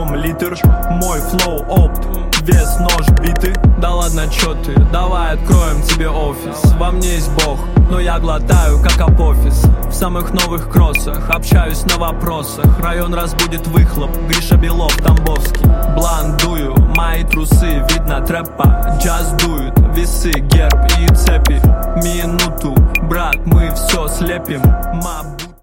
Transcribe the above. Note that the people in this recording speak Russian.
пьем литр. Мой флоу опт, вес нож биты. Да ладно, чё ты, давай откроем тебе офис. Во мне есть бог, но я глотаю как апофис. В самых новых кроссах, общаюсь на вопросах. Район разбудит выхлоп, Гриша Белов, Тамбовский. Блан дую, мои трусы, видно трэпа. Джаз дует, весы, герб и цепи. Минуту, брат, мы все слепим.